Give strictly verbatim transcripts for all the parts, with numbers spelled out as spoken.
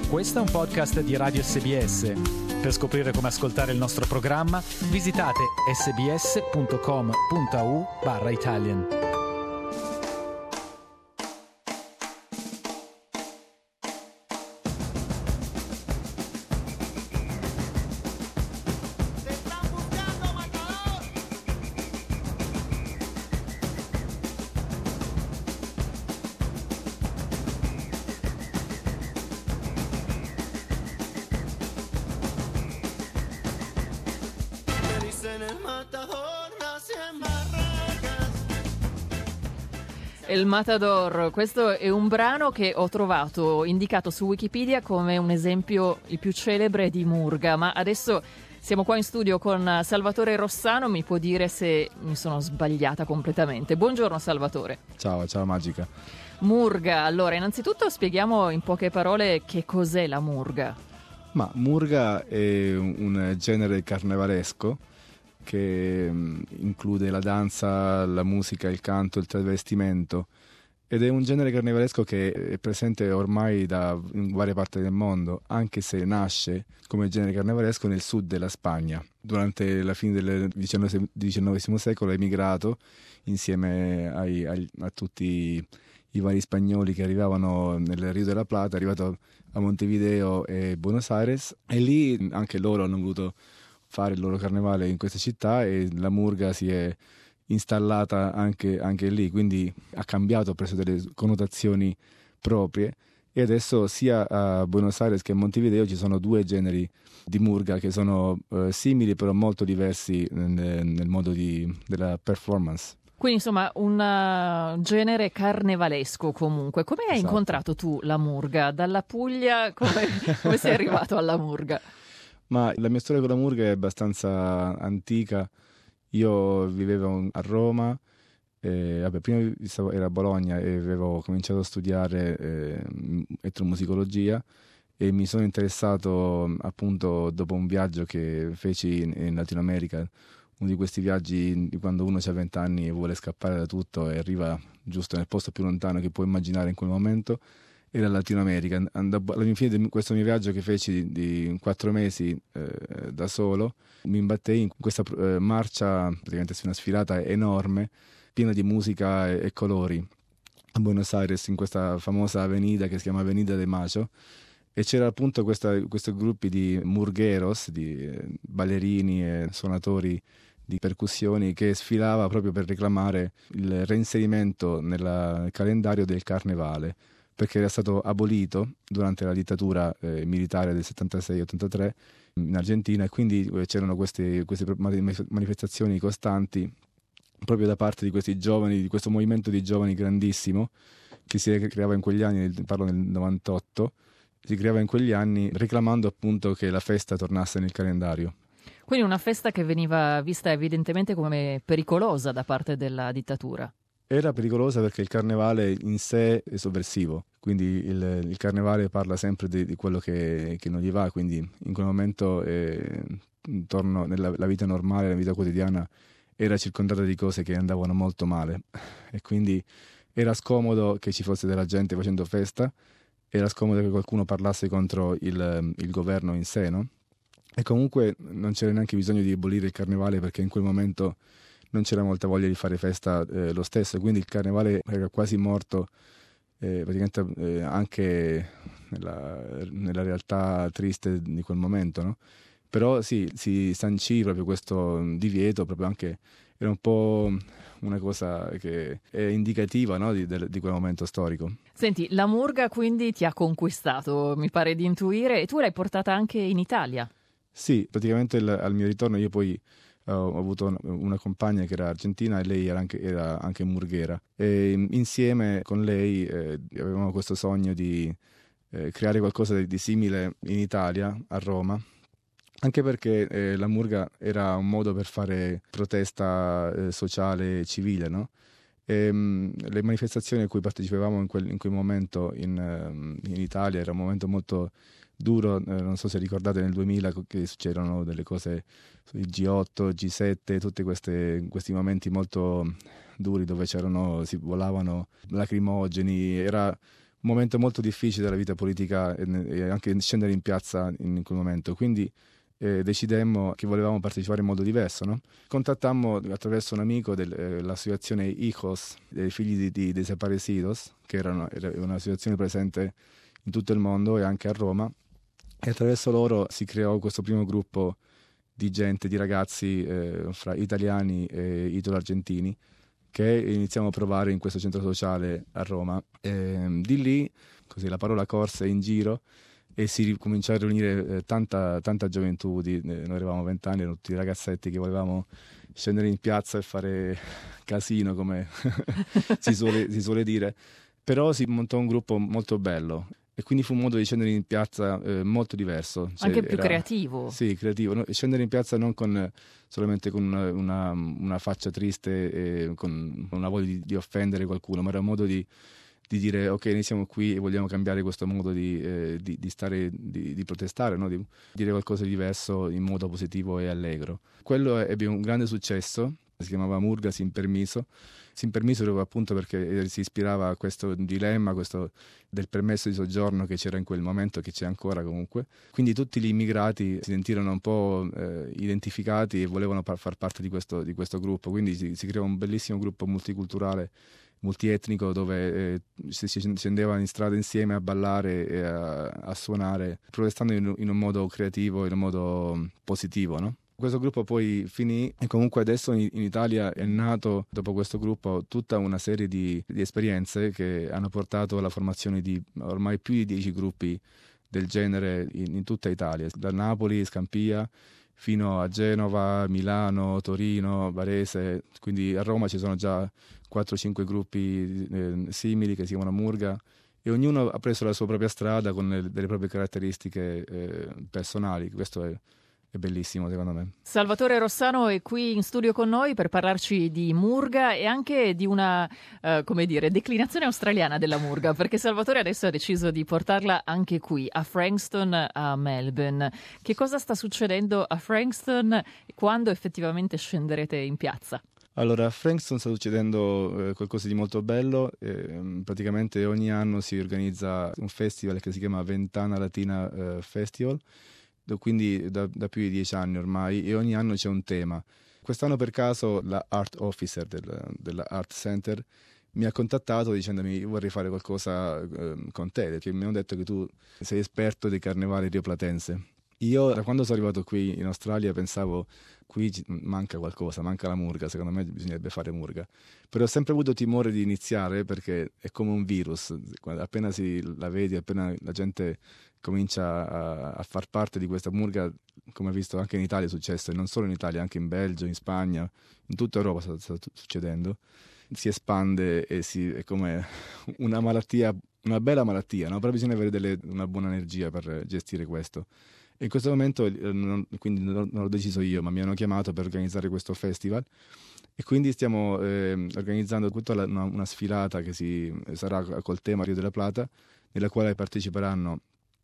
Questo è un podcast di Radio S B S. Per scoprire come ascoltare il nostro programma, visitate sbs.com.au barra Italian. El Matador, questo è un brano che ho trovato indicato su Wikipedia come un esempio il più celebre di murga, ma adesso siamo qua in studio con Salvatore Rossano, mi può dire se mi sono sbagliata completamente. Buongiorno Salvatore. Ciao, ciao Magica. Murga, allora innanzitutto spieghiamo in poche parole che cos'è la murga. Ma murga è un genere carnevalesco che include la danza, la musica, il canto, il travestimento, ed è un genere carnevalesco che è presente ormai da in varie parti del mondo, anche se nasce come genere carnevalesco nel sud della Spagna. Durante la fine del diciannovesimo secolo è emigrato insieme ai, ai, a tutti i vari spagnoli che arrivavano nel Rio de la Plata, è arrivato a Montevideo e Buenos Aires, e lì anche loro hanno voluto fare il loro carnevale in questa città e la murga si è installata anche, anche lì, quindi ha cambiato, ha preso delle connotazioni proprie, e adesso sia a Buenos Aires che a Montevideo ci sono due generi di murga che sono eh, simili però molto diversi nel, nel modo di, della performance. Quindi insomma un uh, genere carnevalesco comunque. Come hai Esatto. incontrato tu la murga? Dalla Puglia come, come sei arrivato alla murga? Ma la mia storia con la murga è abbastanza antica. Io vivevo a Roma, e, vabbè, prima stavo, ero a Bologna e avevo cominciato a studiare eh, etnomusicologia, e mi sono interessato appunto dopo un viaggio che feci in, in Latino America, uno di questi viaggi di quando uno ha venti anni e vuole scappare da tutto e arriva giusto nel posto più lontano che può immaginare in quel momento. Era Latino America. Andavo, alla fine di questo mio viaggio che feci di, di quattro mesi eh, da solo, mi imbattei in questa eh, marcia, praticamente una sfilata enorme, piena di musica e, e colori, a Buenos Aires, in questa famosa avenida che si chiama Avenida de Mayo, e c'era appunto questa, questo gruppo di murgueros, di eh, ballerini e suonatori di percussioni, che sfilava proprio per reclamare il reinserimento nella, nel calendario del carnevale, perché era stato abolito durante la dittatura eh, militare del settantasei ottantatré in Argentina, e quindi eh, c'erano queste, queste manifestazioni costanti proprio da parte di questi giovani, di questo movimento di giovani grandissimo che si creava in quegli anni, parlo nel novantotto, si creava in quegli anni reclamando appunto che la festa tornasse nel calendario. Quindi una festa che veniva vista evidentemente come pericolosa da parte della dittatura. Era pericolosa perché il carnevale in sé è sovversivo, quindi il, il carnevale parla sempre di, di quello che, che non gli va, quindi in quel momento eh, intorno nella la vita normale, la vita quotidiana era circondata di cose che andavano molto male, e quindi era scomodo che ci fosse della gente facendo festa, era scomodo che qualcuno parlasse contro il, il governo in sé, no? E comunque non c'era neanche bisogno di abolire il carnevale, perché in quel momento non c'era molta voglia di fare festa eh, lo stesso, quindi il carnevale era quasi morto eh, praticamente eh, anche nella, nella realtà triste di quel momento, no? Però sì, si sancì proprio questo divieto, proprio anche, era un po' una cosa che è indicativa, no, di, di quel momento storico. Senti, la murga quindi ti ha conquistato, mi pare di intuire, e tu l'hai portata anche in Italia. Sì, praticamente il, al mio ritorno io poi Uh, ho avuto una, una compagna che era argentina, e lei era anche, era anche murghera, e insieme con lei eh, avevamo questo sogno di eh, creare qualcosa di, di simile in Italia, a Roma, anche perché eh, la murga era un modo per fare protesta eh, sociale e civile, no? E, mh, le manifestazioni a cui partecipavamo in quel, in quel momento in, uh, in Italia era un momento molto duro, eh, non so se ricordate nel duemila che c'erano delle cose, il G otto, G sette, tutti queste, questi momenti molto duri dove c'erano, si volavano lacrimogeni, era un momento molto difficile della vita politica e, e anche scendere in piazza in quel momento, quindi eh, decidemmo che volevamo partecipare in modo diverso, no? Contattammo attraverso un amico dell'associazione eh, Hijos, dei figli di, di Desaparecidos, che era, una, era un'associazione presente in tutto il mondo e anche a Roma, e attraverso loro si creò questo primo gruppo di gente, di ragazzi eh, fra italiani e italo-argentini, che iniziamo a provare in questo centro sociale a Roma. E, di lì, così la parola corse in giro e si cominciò a riunire eh, tanta, tanta gioventù. Di, eh, noi avevamo vent'anni, erano tutti ragazzetti che volevamo scendere in piazza e fare casino, come si, suole, si suole dire. Però si montò un gruppo molto bello. E quindi fu un modo di scendere in piazza eh, molto diverso. Cioè, anche più era, creativo. Sì, creativo. No, scendere in piazza non con, solamente con una, una, una faccia triste e con una voglia di, di offendere qualcuno, ma era un modo di, di dire ok, noi siamo qui e vogliamo cambiare questo modo di, eh, di, di stare, di, di protestare, no? Di dire qualcosa di diverso in modo positivo e allegro. Quello ebbe un grande successo, si chiamava Murga Sin Permiso. Sin Permiso proprio appunto perché si ispirava a questo dilemma, questo del permesso di soggiorno che c'era in quel momento, che c'è ancora comunque. Quindi tutti gli immigrati si sentirono un po' eh, identificati e volevano par- far parte di questo, di questo gruppo. Quindi si, si creò un bellissimo gruppo multiculturale, multietnico, dove eh, si scendeva in strada insieme a ballare e a, a suonare, protestando in, in un modo creativo, in un modo positivo, no? Questo gruppo poi finì e comunque adesso in, in Italia è nato, dopo questo gruppo, tutta una serie di, di esperienze che hanno portato alla formazione di ormai più di dieci gruppi del genere in, in tutta Italia, da Napoli, Scampia, fino a Genova, Milano, Torino, Varese. Quindi a Roma ci sono già quattro cinque gruppi eh, simili che si chiamano Murga, e ognuno ha preso la sua propria strada con le, delle proprie caratteristiche eh, personali. Questo è È bellissimo, secondo me. Salvatore Rossano è qui in studio con noi per parlarci di Murga e anche di una, eh, come dire, declinazione australiana della Murga, perché Salvatore adesso ha deciso di portarla anche qui, a Frankston, a Melbourne. Che cosa sta succedendo a Frankston e quando effettivamente scenderete in piazza? Allora, a Frankston sta succedendo eh, qualcosa di molto bello. Eh, praticamente ogni anno si organizza un festival che si chiama Ventana Latina eh, Festival, quindi da, da più di dieci anni ormai, e ogni anno c'è un tema. Quest'anno per caso la art officer del, della Art Center mi ha contattato dicendomi io vorrei fare qualcosa eh, con te, perché mi hanno detto che tu sei esperto di carnevale rioplatense. Io da quando sono arrivato qui in Australia pensavo qui manca qualcosa, manca la Murga, secondo me bisognerebbe fare Murga, però ho sempre avuto timore di iniziare perché è come un virus, appena si la vedi, appena la gente comincia a, a far parte di questa Murga, come visto anche in Italia è successo, e non solo in Italia, anche in Belgio, in Spagna, in tutta Europa sta, sta succedendo, si espande e si, è come una malattia, una bella malattia, no? Però bisogna avere delle, una buona energia per gestire questo. E in questo momento, non, quindi non, non l'ho deciso io, ma mi hanno chiamato per organizzare questo festival, e quindi stiamo eh, organizzando tutta la, una, una sfilata che si, sarà col tema Rio della Plata, nella quale parteciperanno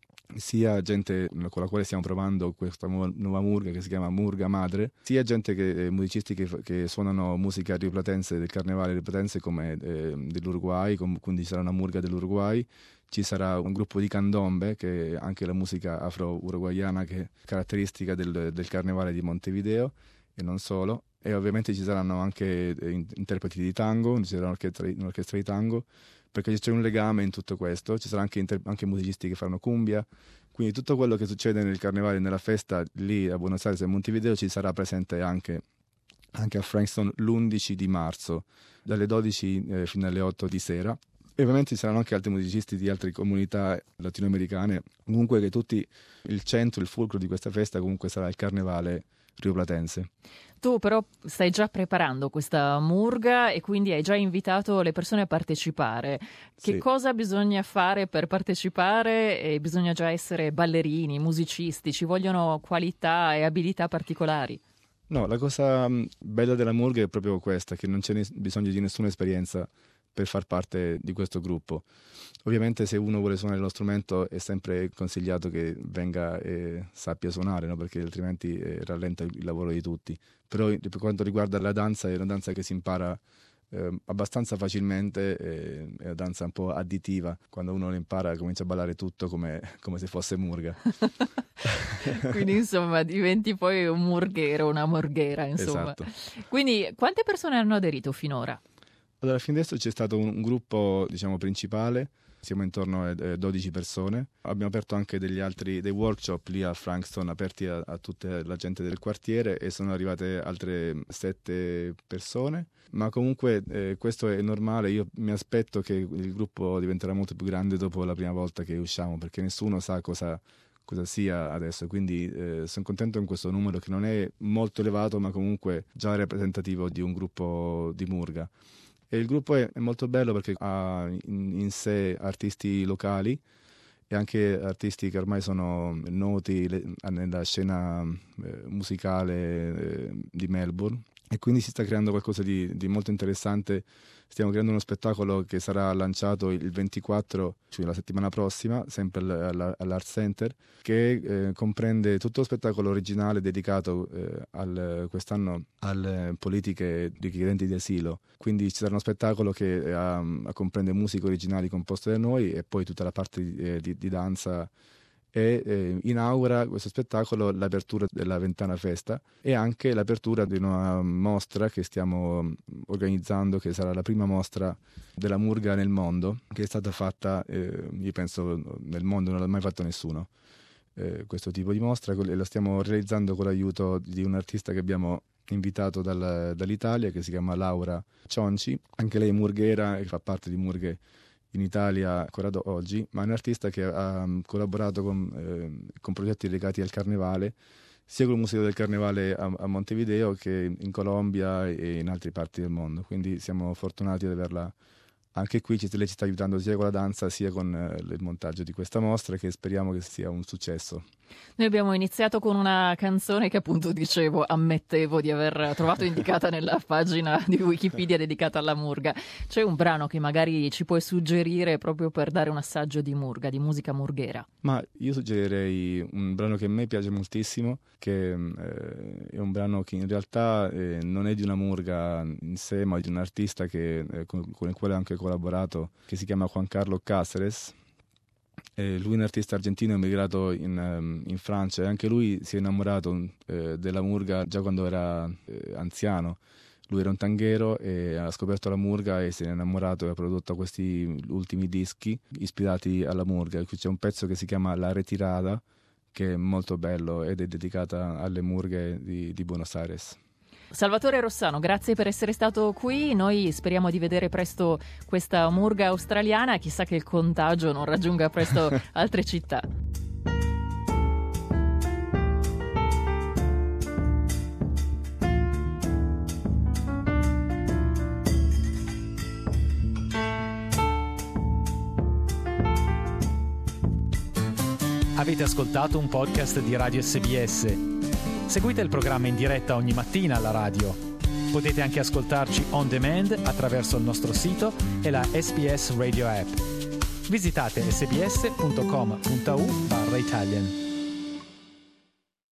sia gente con la quale stiamo provando questa nuova, nuova Murga che si chiama Murga Madre, sia gente che, eh, musicisti che, che suonano musica rioplatense, del carnevale rioplatense, come eh, dell'Uruguay, com- quindi ci sarà una Murga dell'Uruguay, ci sarà un gruppo di candombe, che è anche la musica afro-uruguayana che è caratteristica del, del carnevale di Montevideo, e non solo, e ovviamente ci saranno anche eh, interpreti di tango, ci sarà un'orchestra, un'orchestra di tango, perché c'è un legame in tutto questo. Ci saranno anche, inter- anche musicisti che faranno cumbia, quindi tutto quello che succede nel carnevale, nella festa lì a Buenos Aires e Montevideo ci sarà presente anche, anche a Frankston l'undici di marzo, dalle dodici eh, fino alle otto di sera. E ovviamente ci saranno anche altri musicisti di altre comunità latinoamericane, comunque che tutti, il centro, il fulcro di questa festa comunque sarà il carnevale rioplatense. Tu però stai già preparando questa Murga e quindi hai già invitato le persone a partecipare. Che Sì. cosa bisogna fare per partecipare? E bisogna già essere ballerini, musicisti, ci vogliono qualità e abilità particolari? No, la cosa bella della Murga è proprio questa, che non c'è ne- bisogno di nessuna esperienza per far parte di questo gruppo. Ovviamente se uno vuole suonare lo strumento è sempre consigliato che venga e sappia suonare, no? Perché altrimenti eh, rallenta il lavoro di tutti. Però per quanto riguarda la danza, è una danza che si impara eh, abbastanza facilmente, eh, è una danza un po' additiva, quando uno lo impara comincia a ballare tutto come, come se fosse murga. Quindi insomma diventi poi un murghero, una murghera insomma. Esatto. Quindi quante persone hanno aderito finora? Allora, fin adesso c'è stato un, un gruppo, diciamo, principale, siamo intorno a eh, dodici persone. Abbiamo aperto anche degli altri dei workshop lì a Frankston, aperti a, a tutta la gente del quartiere, e sono arrivate altre sette persone. Ma comunque eh, questo è normale, io mi aspetto che il gruppo diventerà molto più grande dopo la prima volta che usciamo, perché nessuno sa cosa, cosa sia adesso, quindi eh, sono contento con questo numero che non è molto elevato, ma comunque già rappresentativo di un gruppo di murga. E il gruppo è, è molto bello perché ha in, in sé artisti locali e anche artisti che ormai sono noti le, nella scena eh, musicale eh, di Melbourne, e quindi si sta creando qualcosa di, di molto interessante. Stiamo creando uno spettacolo che sarà lanciato il ventiquattro, cioè la settimana prossima, sempre all'Art Center, che eh, comprende tutto lo spettacolo originale dedicato eh, al, quest'anno alle politiche dei richiedenti di asilo. Quindi ci sarà uno spettacolo che eh, comprende musiche originali composte da noi e poi tutta la parte di, eh, di, di danza, e eh, inaugura questo spettacolo l'apertura della Ventana Festa e anche l'apertura di una mostra che stiamo organizzando, che sarà la prima mostra della murga nel mondo, che è stata fatta, eh, io penso nel mondo non l'ha mai fatto nessuno, eh, questo tipo di mostra, e lo stiamo realizzando con l'aiuto di un artista che abbiamo invitato dal, dall'Italia, che si chiama Laura Cionci, anche lei murghera e fa parte di Murghe in Italia ancora oggi, ma è un artista che ha collaborato con, eh, con progetti legati al carnevale, sia con il Museo del Carnevale a, a Montevideo che in Colombia e in altre parti del mondo. Quindi siamo fortunati ad averla anche qui. Lei ci sta aiutando sia con la danza sia con eh, il montaggio di questa mostra, che speriamo che sia un successo. Noi abbiamo iniziato con una canzone che appunto dicevo, ammettevo di aver trovato indicata nella pagina di Wikipedia dedicata alla murga. C'è un brano che magari ci puoi suggerire proprio per dare un assaggio di murga, di musica murghera? Ma io suggerirei un brano che a me piace moltissimo, che eh, è un brano che in realtà eh, non è di una murga in sé, ma di un artista che, eh, con, con il quale ho anche collaborato, che si chiama Juan Carlos Cáceres. Eh, lui è un artista argentino emigrato in, um, in Francia, e anche lui si è innamorato eh, della murga già quando era eh, anziano. Lui era un tanghero e ha scoperto la murga e se ne è innamorato e ha prodotto questi ultimi dischi ispirati alla murga. Qui c'è un pezzo che si chiama La Retirada, che è molto bello ed è dedicata alle murghe di, di Buenos Aires. Salvatore Rossano, grazie per essere stato qui. Noi speriamo di vedere presto questa murga australiana, chissà che il contagio non raggiunga presto altre città. Avete ascoltato un podcast di Radio S B S. Seguite il programma in diretta ogni mattina alla radio. Potete anche ascoltarci on demand attraverso il nostro sito e la S B S Radio app. Visitate sbs punto com punto a u barra Italian.